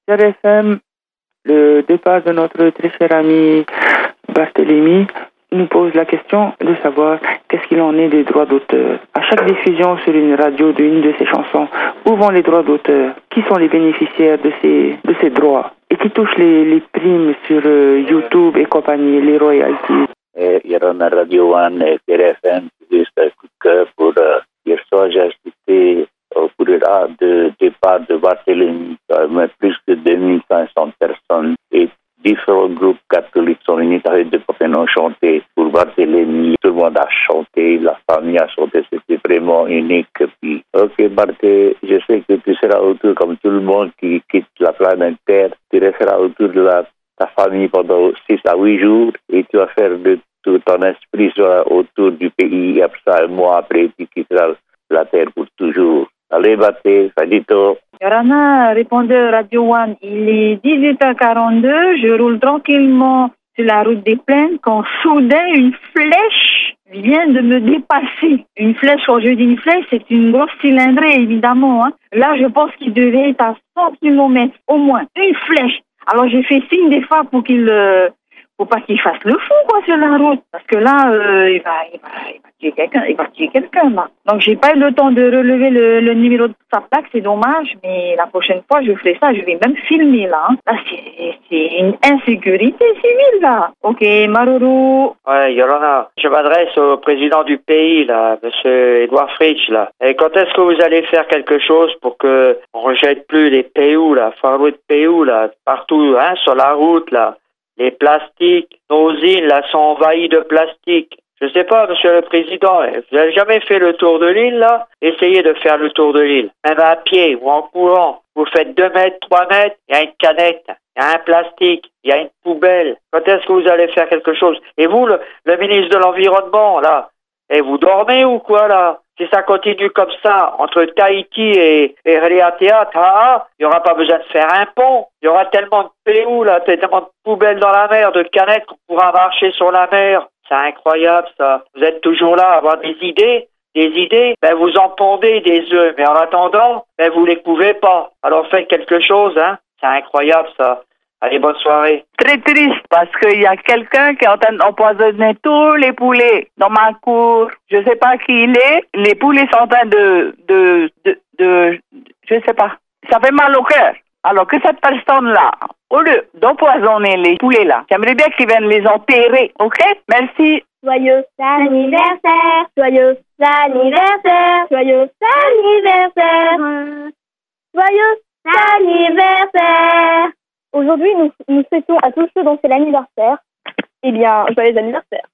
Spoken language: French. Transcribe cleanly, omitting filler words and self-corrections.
RFM, le départ de notre très cher ami Barthélémy nous pose la question de savoir qu'est-ce qu'il en est des droits d'auteur. À chaque diffusion sur une radio d'une de ses chansons, où vont les droits d'auteur? Qui sont les bénéficiaires de ces droits? Et qui touchent les primes sur YouTube et compagnie, les royalties? Irona Radio One et RFM, juste un coup de cœur pour hier soir, j'ai assisté au courrier de départ de Barthélémy, plus de 2500 personnes et différents groupes catholiques sont venus de Popénon chanter pour Barthélémy. Tout le monde a chanté, la famille a chanté, c'était vraiment unique. Puis, ok Barthé, je sais que tu seras autour comme tout le monde qui quitte la planète Terre. Tu resteras autour de ta famille pendant 6 à 8 jours et tu vas faire de tout ton esprit autour du pays. Et après ça, un mois après, tu quitteras la Terre pour toujours. Allez Barthé, Fadito. Yorana, répondeur Radio One, il est 18h42, je roule tranquillement sur la route des plaines quand soudain une flèche vient de me dépasser. Une flèche, quand je dis une flèche, c'est une grosse cylindrée évidemment. Là, je pense qu'il devait être à 100 km au moins. Une flèche. Alors j'ai fait signe des fois pour faut pas qu'il fasse le fou sur la route, parce que là il va tuer quelqu'un là. Donc j'ai pas eu le temps de relever le numéro de sa plaque, c'est dommage, mais la prochaine fois je ferai ça, je vais même filmer là. Là c'est une insécurité civile là. Ok, Maruru. Ouais, Yolanda, je m'adresse au président du pays là, monsieur Edouard Fritsch là. Et quand est-ce que vous allez faire quelque chose pour que on rejette plus les PU là, fardeaux de PU là, partout sur la route là. Les plastiques, nos îles, là, sont envahies de plastique. Je sais pas, monsieur le président, vous avez jamais fait le tour de l'île, là? Essayez de faire le tour de l'île. Même à pied ou en courant. Vous faites 2 mètres, 3 mètres, il y a une canette, il y a un plastique, il y a une poubelle. Quand est-ce que vous allez faire quelque chose? Et vous, le ministre de l'Environnement, là, et vous dormez ou quoi, là? Si ça continue comme ça, entre Tahiti et Riatea, il n'y aura pas besoin de faire un pont. Il y aura tellement de PU, là, tellement de poubelles dans la mer, de canettes qu'on pourra marcher sur la mer. C'est incroyable, ça. Vous êtes toujours là à avoir des idées, ben vous en pondez des œufs, mais en attendant, ben vous les couvez pas. Alors faites quelque chose, hein. C'est incroyable, ça. Allez, bonne soirée. Très triste parce qu'il y a quelqu'un qui est en train d'empoisonner tous les poulets dans ma cour. Je sais pas qui il est. Les poulets sont en train de je sais pas. Ça fait mal au cœur. Alors que cette personne-là, au lieu d'empoisonner les poulets là, j'aimerais bien qu'ils viennent les enterrer. Ok? Merci. Joyeux anniversaire, joyeux anniversaire, joyeux anniversaire, joyeux anniversaire. Aujourd'hui, nous souhaitons à tous ceux dont c'est l'anniversaire, joyeux anniversaire.